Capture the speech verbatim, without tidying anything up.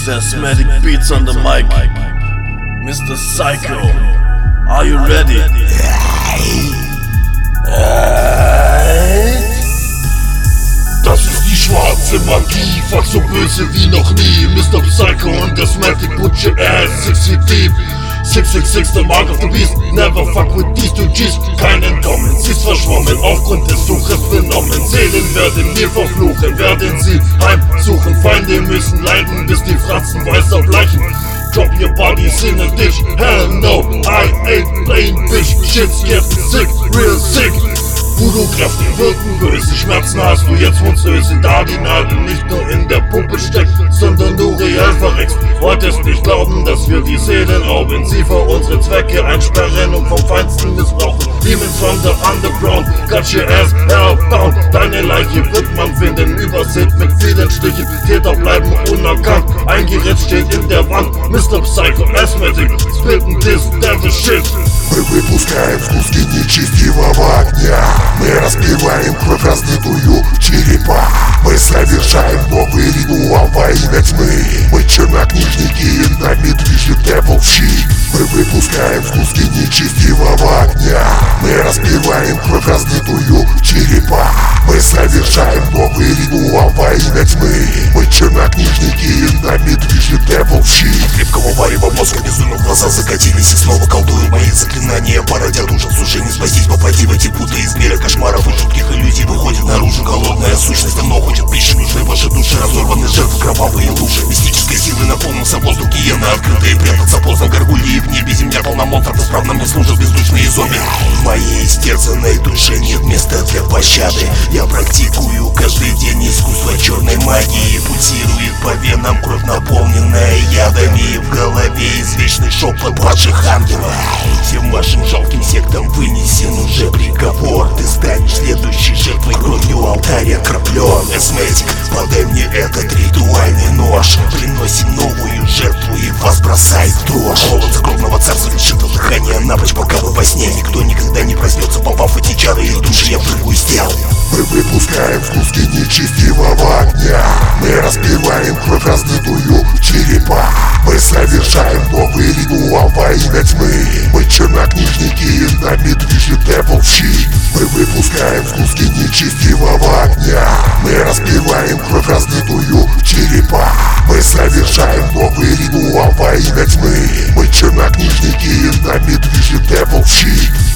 is Asthmatic Beats on the mic. Mister Psycho, are you ready? Das ist die schwarze Magie, fuck so böse wie noch nie. Mister Psycho und Asthmatic, put your ass six feet deep. six six six, the mark of the beast. Never fuck with these two G's. Kein Entkommen, sie ist verschwommen, aufgrund des Suches benommen. Seelen werden mir verfluchen, werden sie heimsuchen. Feinde müssen leiden, bis die Fratzen weiß erbleichen. Drop your bodies in a ditch, hell no, I ain't playing bitch. Shit's getting sick, real sick. Voodoo-Kräfte wirken böse, Schmerzen hast du jetzt monströse, da die Nadel nicht nur in der Puppe steckt, sondern du real verreckst. Wolltest nicht glauben, dass wir die Seelen rauben, sie für unsere Zwecke einsperren und vom Feinsten missbrauchen. Demons from the underground, got your ass hellbound. Deine Leiche wird man finden, übersät mit vielen Stichen. Täter bleiben unerkannt, eingeritzt steht in der Wand. Mister Psycho, Asthmatic, spitten this devil shit. Мы выпускаем куски нечестивого огня. Мы разбиваем кровь, разнытую черепа. Мы совершаем новый ритуал во имя тьмы. Мы чернокнижники, и нами движет Devil Shit. Мы выпускаем куски нечестивого огня. Мы разбиваем кровь, разнытую черепа. Мы совершаем новый ритуал во имя тьмы. Мы чернокнижники, и нами движет Devil Shit. Крепкого варева мозга безумно глаза закатились и снова колдуют мои заклинания. Породят ужас, уже не спастись, попади в эти путы из мира кошмаров и жутких иллюзий. Выходит наружу голодная сущность, давно хочет пищи нужны. Ваши души разорваны, жертвы кровавые лужи. Мистической силы наполнился воздух, гиены открытые. Прятаться поздно, горгульи в небе, земля полна монстров. Исправно мне служат бездушные зомби. В моей истерзанной душе нет места для пощады. Я практикую каждый день искусство черной магии. Пульсирует по венам кровь, наполненная ядами. В голове извечный шепот падших ангелов. Всем вашим жалким сектам вынесен уже приговор. Ты станешь следующей жертвой, кровью алтаря краплен. Асthmatic, подай мне этот ритуальный нож. Приносим новую жертву и вас бросает в дрожь. Холод загробного царства лишит от дыхания напрочь, пока вы во сне. Никто никогда не проснется, попав в эти чары и души. Я прыгаю с тел. Мы выпускаем куски нечестивого огня. Мы разбиваем кровь, разнытую черепа. Мы совершаем новый ритуал во имя тьмы. Мы чернокнижники, и нами движет Devil Shit. Мы выпускаем куски нечестивого огня. Мы разбиваем кровь, разнытую черепа. Мы совершаем новый ритуал во имя тьмы. Мы чернокнижники, и нами движет Devil Shit.